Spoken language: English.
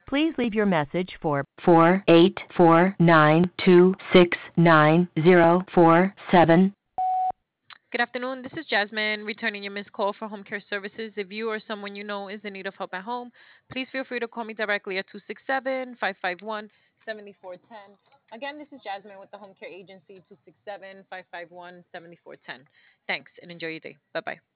Please leave your message for 48492690047. Good afternoon. This is Jasmine returning your missed call for home care services. If you or someone you know is in need of help at home, please feel free to call me directly at 267-551-7410. Again, this is Jasmine with the Home Care Agency, 267-551-7410. Thanks and enjoy your day. Bye bye.